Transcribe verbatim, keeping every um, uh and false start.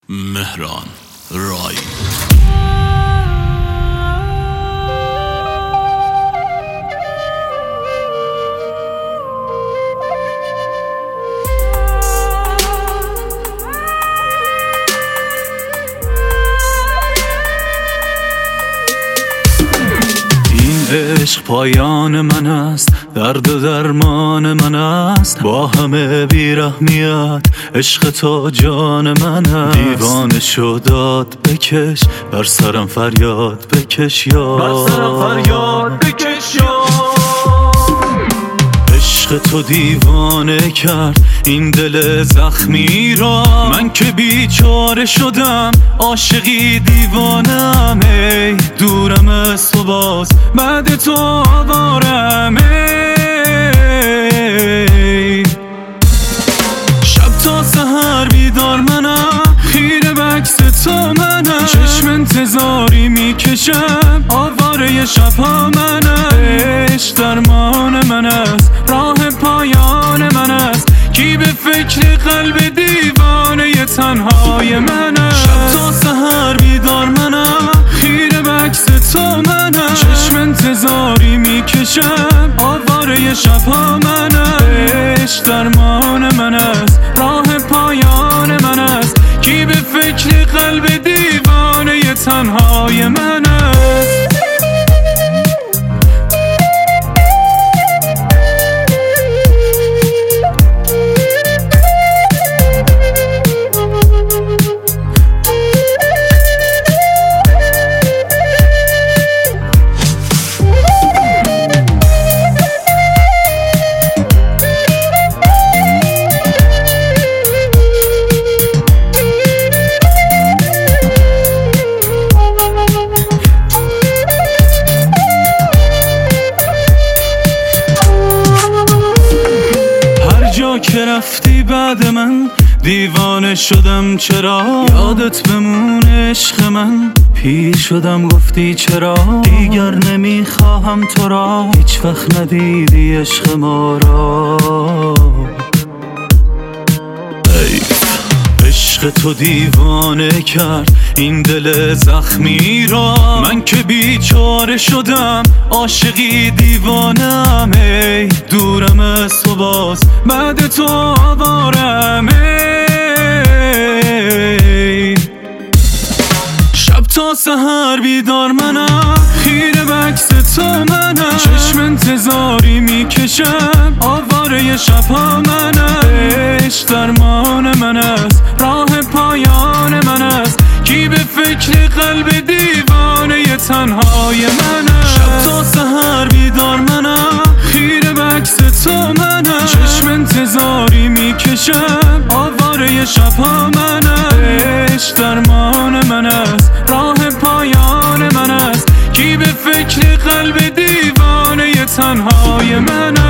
مهران رای. عشق پایان من است، درد و درمان من است، با همه بیرحمیت عشق تو جان من است. دیوانه شو داد بکش، بر سرم فریاد بکش یا بر سرم فریاد بکش یا عشق تو دیوانه کرد این دل زخمی را. من که بیچاره شدم، عاشقی دیوانم، ای دورم از تو باز بعد تو آوارم. ای شب تا سحر بیدار منم، خیره به عکس تو منم، چشم انتظاری میکشم، آواره شبها منم. عشق درمان من است، راه پایان من است، کی به فکر قلب دیوانه تنهای من است. شب تا سحر بیدار منم، خیره به عکس تو منم، چشم انتظاری میکشم، آواره شبها منم. عشق درمان من است، راه پایان من است، کی به فکر قلب دیوانه تنهای من است. که رفتی بعد من دیوانه شدم، چرا یادت بمونه عشق من، پیر شدم گفتی چرا دیگر نمیخواهم تو را، هیچ وقت ندیدی عشق ما را. ای عشق تو دیوانه کرد این دل زخمی را. من که بیچاره شدم، عاشقی دیوانم، ای دورم از تو باز بعد تو آوارم. ای شب تا سحر بیدار منم، خیره به عکس تو منم، چشم انتظاری میکشم، آواره شبها منم. عشق درمان من است، راه پایان من است، کی به فکر قلب دیوانه تنهای من است. شب تا سحر بیدار منم، خیره به عکس تو منم، چشم انتظاری میکشم، آواره شبها منم. عشق درمان من است، راه پایان من است، کی به فکر قلب دیوانه تنهای من است.